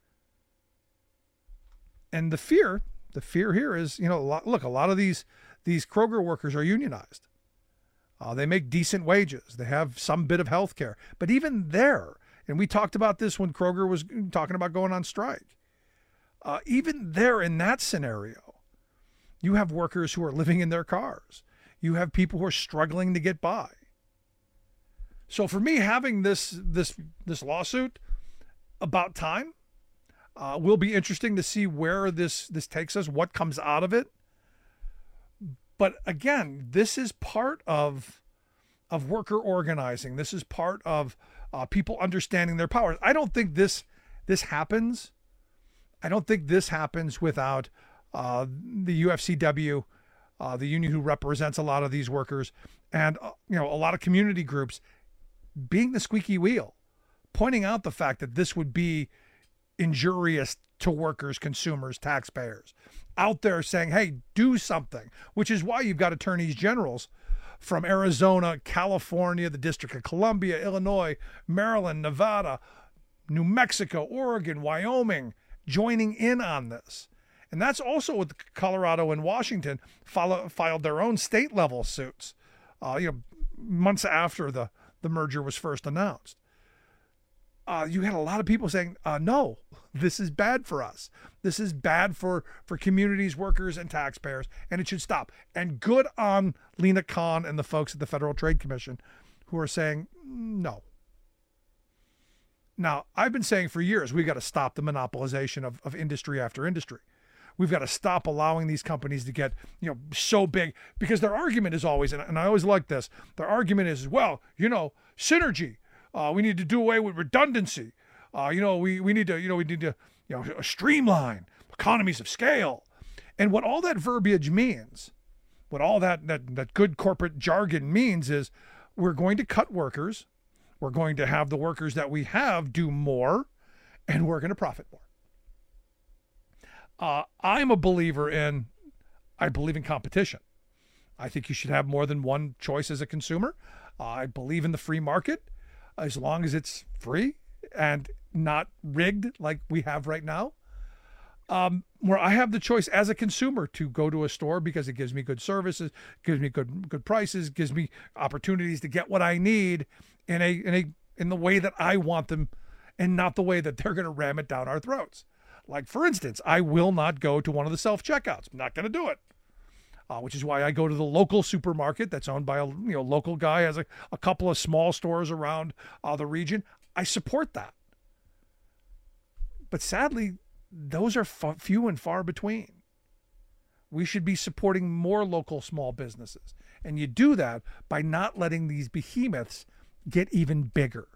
And the fear here is, a lot of these Kroger workers are unionized. They make decent wages. They have some bit of health care. But even there, and we talked about this when Kroger was talking about going on strike, even there in that scenario, you have workers who are living in their cars. You have people who are struggling to get by. So for me, having this lawsuit, about time, will be interesting to see where this takes us, what comes out of it. But again, this is part of worker organizing. This is part of people understanding their powers. I don't think this happens. I don't think this happens without the UFCW, the union who represents a lot of these workers, and a lot of community groups being the squeaky wheel, pointing out the fact that this would be injurious to workers, consumers, taxpayers, out there saying, hey, do something, which is why you've got attorneys generals from Arizona, California, the District of Columbia, Illinois, Maryland, Nevada, New Mexico, Oregon, Wyoming, joining in on this. And that's also what Colorado and Washington filed their own state level suits, months after the merger was first announced. You had a lot of people saying, no, this is bad for us. This is bad for communities, workers, and taxpayers, and it should stop. And good on Lena Khan and the folks at the Federal Trade Commission who are saying no. Now, I've been saying for years, we've got to stop the monopolization of industry after industry. We've got to stop allowing these companies to get, so big, because their argument is always, and I always like this, their argument is, well, synergy. We need to do away with redundancy. We need to streamline, economies of scale. And what all that verbiage means, what all that good corporate jargon means is we're going to cut workers. We're going to have the workers that we have do more, and we're going to profit more. I'm a believer I believe in competition. I think you should have more than one choice as a consumer. I believe in the free market as long as it's free and not rigged like we have right now. Where I have the choice as a consumer to go to a store because it gives me good services, gives me good prices, gives me opportunities to get what I need in the way that I want them and not the way that they're going to ram it down our throats. Like, for instance, I will not go to one of the self-checkouts. I'm not going to do it. Which is why I go to the local supermarket that's owned by a local guy, has a couple of small stores around the region. I support that. But sadly, those are few and far between. We should be supporting more local small businesses. And you do that by not letting these behemoths get even bigger.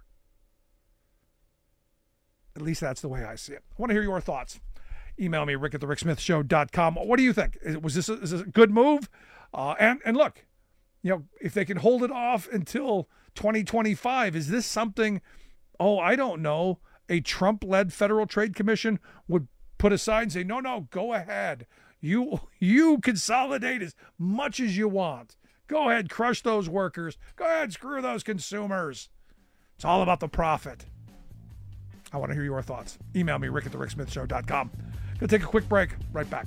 At least that's the way I see it. I want to hear your thoughts. Email me, rick@thericksmithshow.com. What do you think? Is this a good move? And look, if they can hold it off until 2025, is this something, I don't know, a Trump-led Federal Trade Commission would put aside and say, no, go ahead. You consolidate as much as you want. Go ahead, crush those workers. Go ahead, screw those consumers. It's all about the profit. I want to hear your thoughts. Email me, rick@thericksmithshow.com. Gonna take a quick break. Right back.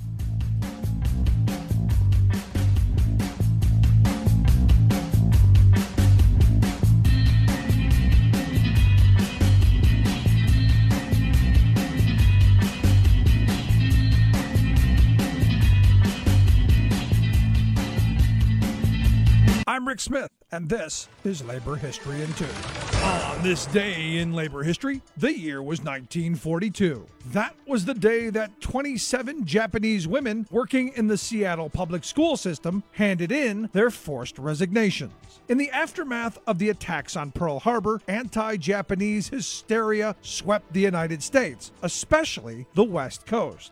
I'm Rick Smith, and this is Labor History in 2. On this day in labor history, the year was 1942. That was the day that 27 Japanese women working in the Seattle public school system handed in their forced resignations. In the aftermath of the attacks on Pearl Harbor, anti-Japanese hysteria swept the United States, especially the West Coast.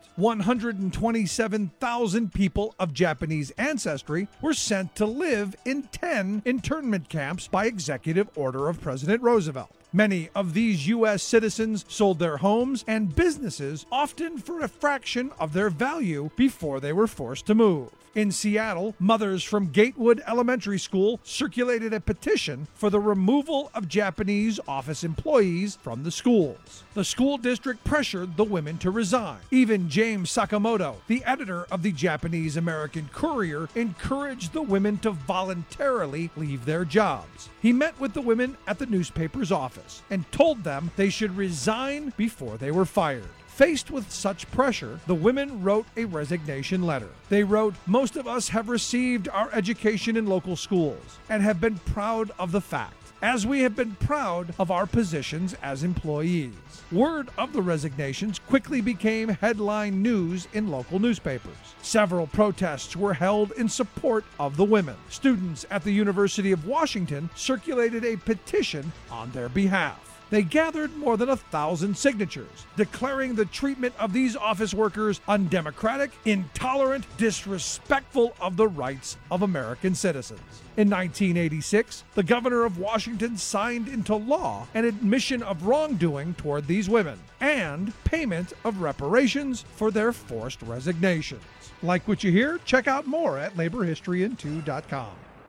127,000 people of Japanese ancestry were sent to live in 10 internment camps by executive order of President Roosevelt. Many of these U.S. citizens sold their homes and businesses, often for a fraction of their value, before they were forced to move. In Seattle, mothers from Gatewood Elementary School circulated a petition for the removal of Japanese office employees from the schools. The school district pressured the women to resign. Even James Sakamoto, the editor of the Japanese American Courier, encouraged the women to voluntarily leave their jobs. He met with the women at the newspaper's office and told them they should resign before they were fired. Faced with such pressure, the women wrote a resignation letter. They wrote, "Most of us have received our education in local schools and have been proud of the fact, as we have been proud of our positions as employees." Word of the resignations quickly became headline news in local newspapers. Several protests were held in support of the women. Students at the University of Washington circulated a petition on their behalf. They gathered more than 1,000 signatures, declaring the treatment of these office workers undemocratic, intolerant, disrespectful of the rights of American citizens. In 1986, the governor of Washington signed into law an admission of wrongdoing toward these women and payment of reparations for their forced resignations. Like what you hear? Check out more at laborhistoryin2.com.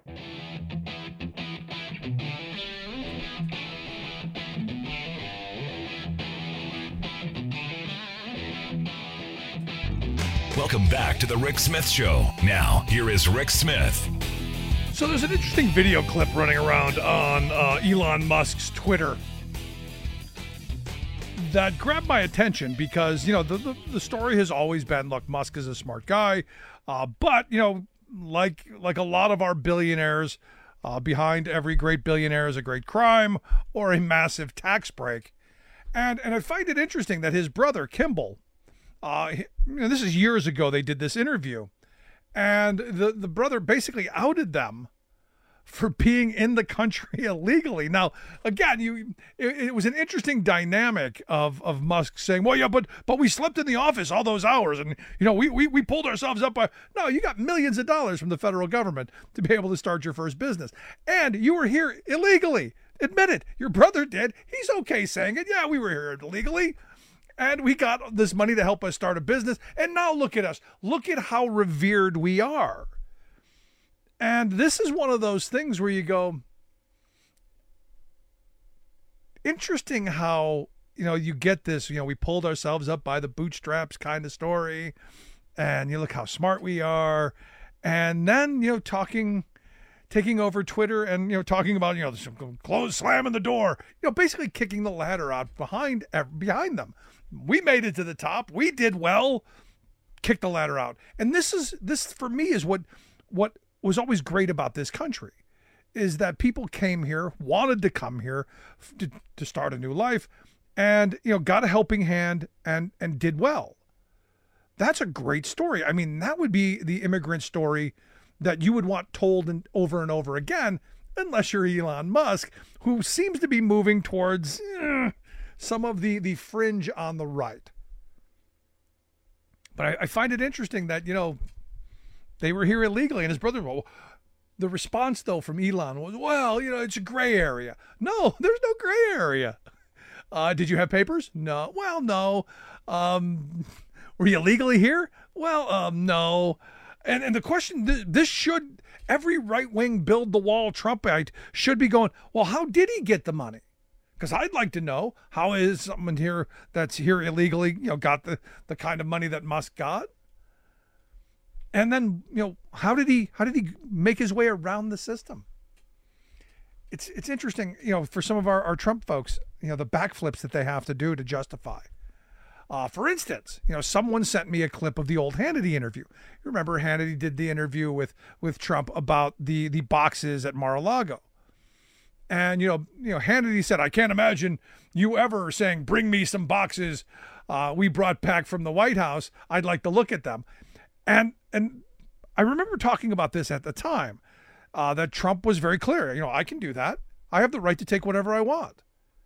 Welcome back to the Rick Smith Show. Now, here is Rick Smith. So there's an interesting video clip running around on Elon Musk's Twitter that grabbed my attention because, the story has always been, look, Musk is a smart guy, but, like a lot of our billionaires, behind every great billionaire is a great crime or a massive tax break. And I find it interesting that his brother, Kimball, this is years ago they did this interview, and the brother basically outed them for being in the country illegally. Now, again, it was an interesting dynamic of Musk saying, well, yeah, but we slept in the office all those hours, and we pulled ourselves up by. No, you got millions of dollars from the federal government to be able to start your first business, and you were here illegally. Admit it. Your brother did. He's okay saying it. Yeah, we were here illegally. And we got this money to help us start a business. And now look at us. Look at how revered we are. And this is one of those things where you go, interesting how, you get this, we pulled ourselves up by the bootstraps kind of story. And you look how smart we are. And then, taking over Twitter and, talking about, slamming the door, basically kicking the ladder out behind them. We made it to the top. We did well. Kick the ladder out. And this for me is what was always great about this country, is that people came here, wanted to come here to start a new life, and got a helping hand and did well. That's a great story. I mean, that would be the immigrant story that you would want told over and over again, unless you're Elon Musk, who seems to be moving towards some of the fringe on the right. But I find it interesting that, they were here illegally, and his brother, the response, though, from Elon was, well, it's a gray area. No, there's no gray area. Did you have papers? No. Well, no. Were you illegally here? Well, no. And the question, this should, every right-wing build the wall Trumpite should be going, well, how did he get the money? Because I'd like to know, how is someone here that's here illegally, got the kind of money that Musk got? And then, how did he make his way around the system? It's interesting, for some of our Trump folks, the backflips that they have to do to justify. For instance, someone sent me a clip of the old Hannity interview. You remember Hannity did the interview with Trump about the boxes at Mar-a-Lago. And, Hannity said, I can't imagine you ever saying, bring me some boxes we brought back from the White House. I'd like to look at them. And I remember talking about this at the time, that Trump was very clear. I can do that. I have the right to take whatever I want.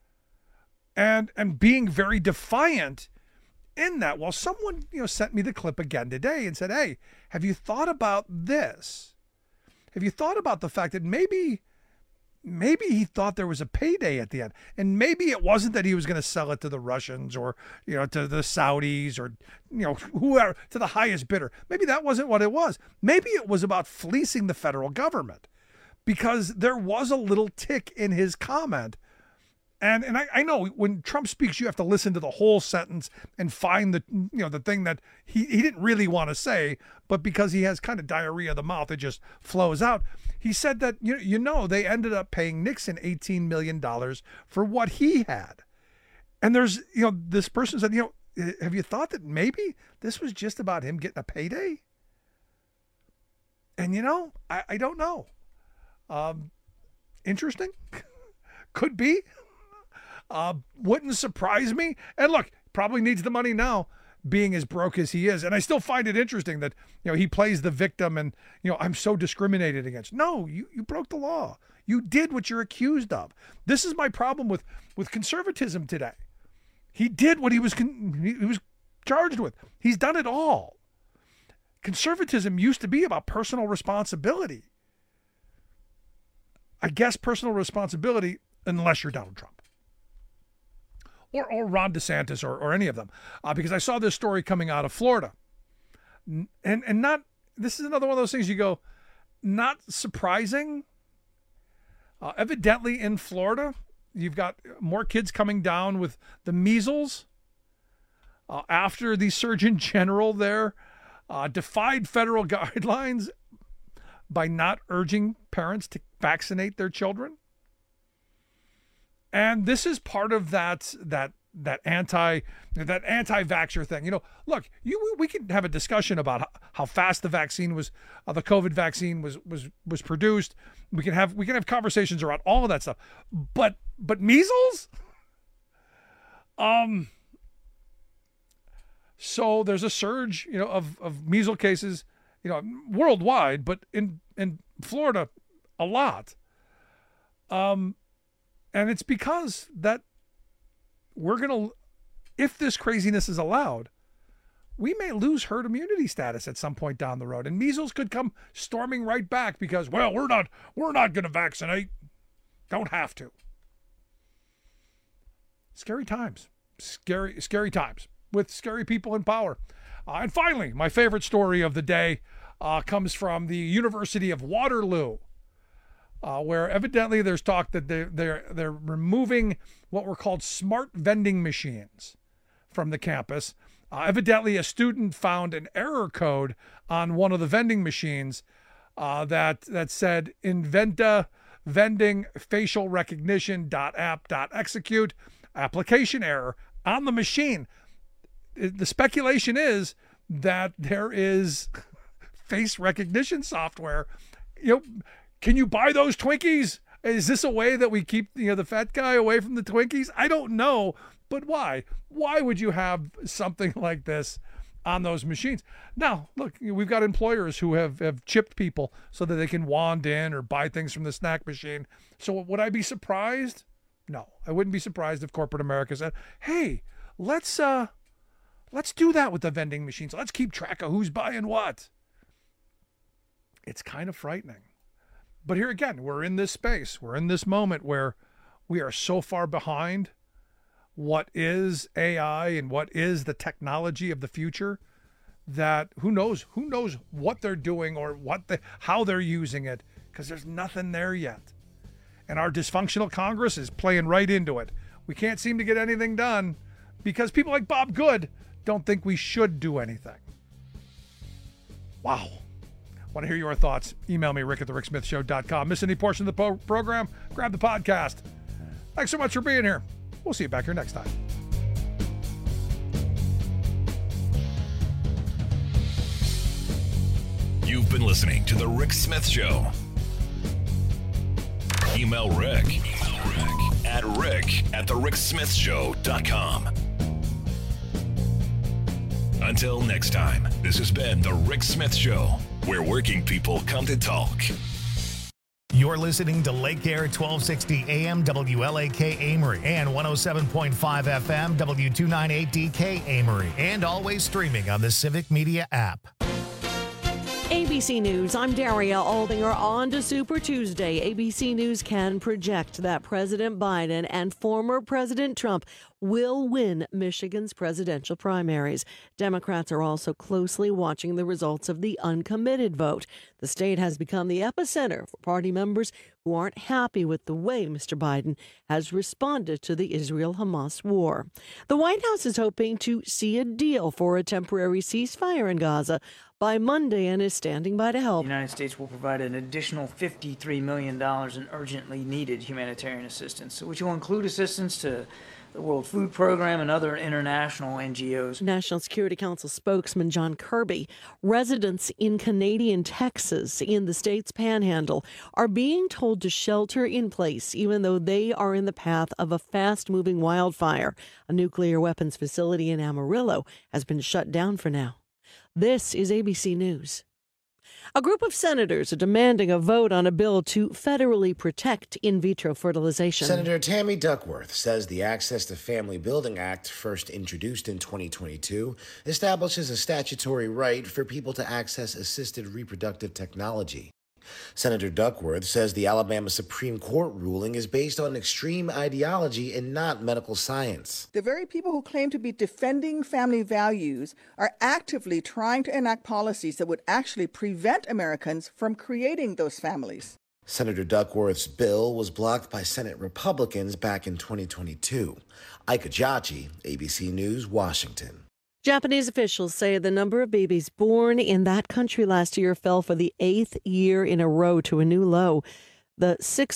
And being very defiant in that. Well, someone, sent me the clip again today and said, hey, have you thought about this? Have you thought about the fact that maybe he thought there was a payday at the end, and maybe it wasn't that he was going to sell it to the Russians or, to the Saudis or, whoever, to the highest bidder. Maybe that wasn't what it was. Maybe it was about fleecing the federal government, because there was a little tick in his comment. And I know when Trump speaks, you have to listen to the whole sentence and find the thing that he didn't really want to say, but because he has kind of diarrhea of the mouth, it just flows out. He said that, they ended up paying Nixon $18 million for what he had. And there's, this person said, have you thought that maybe this was just about him getting a payday? And, I don't know. Interesting. Could be. Wouldn't surprise me. And look, probably needs the money now, being as broke as he is. And I still find it interesting that, he plays the victim and, I'm so discriminated against. No, you broke the law. You did what you're accused of. This is my problem with conservatism today. He did what he was charged with. He's done it all. Conservatism used to be about personal responsibility. I guess personal responsibility, unless you're Donald Trump. Or Ron DeSantis or any of them, because I saw this story coming out of Florida, and not, this is another one of those things you go, not surprising. Evidently in Florida, you've got more kids coming down with the measles after the Surgeon General there defied federal guidelines by not urging parents to vaccinate their children. And this is part of that anti-vaxxer thing. Look, we can have a discussion about how fast the vaccine was, the COVID vaccine was produced. We can have conversations around all of that stuff. But measles? So there's a surge, of measles cases, worldwide, but in Florida, a lot. And it's because that if this craziness is allowed, we may lose herd immunity status at some point down the road. And measles could come storming right back because, well, we're not going to vaccinate. Don't have to. Scary times. scary times with scary people in power. And finally, my favorite story of the day comes from the University of Waterloo, where evidently there's talk that they're removing what were called smart vending machines from the campus. Evidently, a student found an error code on one of the vending machines that said Inventa vending facial recognition.app.execute application error on the machine. The speculation is that there is face recognition software. Can you buy those Twinkies? Is this a way that we keep the fat guy away from the Twinkies? I don't know, but why? Why would you have something like this on those machines? Now, look, we've got employers who have chipped people so that they can wand in or buy things from the snack machine. So would I be surprised? No, I wouldn't be surprised if corporate America said, hey, let's do that with the vending machines. Let's keep track of who's buying what. It's kind of frightening. But here again, we're in this space. We're in this moment where we are so far behind what is AI and what is the technology of the future that who knows what they're doing or how they're using it, because there's nothing there yet. And our dysfunctional Congress is playing right into it. We can't seem to get anything done because people like Bob Good don't think we should do anything. Wow. Want to hear your thoughts? Email me, rick@thericksmithshow.com. Miss any portion of the program? Grab the podcast. Thanks so much for being here. We'll see you back here next time. You've been listening to The Rick Smith Show. Email Rick at rick@thericksmithshow.com. Until next time, this has been The Rick Smith Show, where working people come to talk. You're listening to Lake Air 1260 AM WLAK Amory and 107.5 FM W298DK Amory, and always streaming on the Civic Media app. ABC News, I'm Daria Aldinger. On to Super Tuesday. ABC News can project that President Biden and former President Trump will win Michigan's presidential primaries. Democrats are also closely watching the results of the uncommitted vote. The state has become the epicenter for party members who aren't happy with the way Mr. Biden has responded to the Israel-Hamas war. The White House is hoping to see a deal for a temporary ceasefire in Gaza by Monday and is standing by to help. The United States will provide an additional $53 million in urgently needed humanitarian assistance, which will include assistance to the World Food Program and other international NGOs. National Security Council spokesman John Kirby. Residents in Canadian Texas, in the state's panhandle, are being told to shelter in place even though they are in the path of a fast-moving wildfire. A nuclear weapons facility in Amarillo has been shut down for now. This is ABC News. A group of senators are demanding a vote on a bill to federally protect in vitro fertilization. Senator Tammy Duckworth says the Access to Family Building Act, first introduced in 2022, establishes a statutory right for people to access assisted reproductive technology. Senator Duckworth says the Alabama Supreme Court ruling is based on extreme ideology and not medical science. The very people who claim to be defending family values are actively trying to enact policies that would actually prevent Americans from creating those families. Senator Duckworth's bill was blocked by Senate Republicans back in 2022. Ika Jachi, ABC News, Washington. Japanese officials say the number of babies born in that country last year fell for the 8th year in a row to a new low. The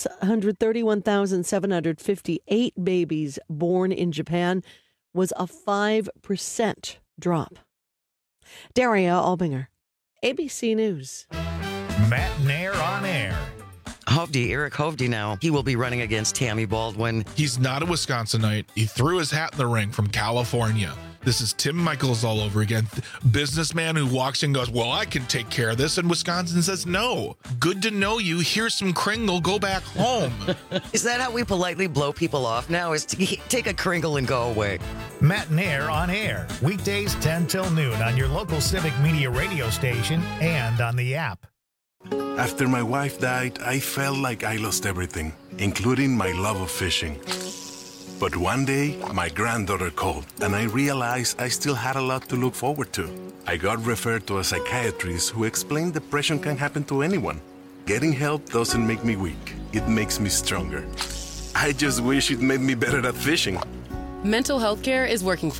631,758 babies born in Japan was a 5% drop. Daria Albinger, ABC News. Matt Nair on air. Eric Hovde now. He will be running against Tammy Baldwin. He's not a Wisconsinite. He threw his hat in the ring from California. This is Tim Michaels all over again. Businessman who walks in and goes, well, I can take care of this. And Wisconsin says, no. Good to know you. Here's some Kringle. Go back home. Is that how we politely blow people off now? Is to take a Kringle and go away? Matt Nair on air. Weekdays 10 till noon on your local Civic Media radio station and on the app. After my wife died, I felt like I lost everything, including my love of fishing. But one day, my granddaughter called, and I realized I still had a lot to look forward to. I got referred to a psychiatrist who explained depression can happen to anyone. Getting help doesn't make me weak. It makes me stronger. I just wish it made me better at fishing. Mental health care is working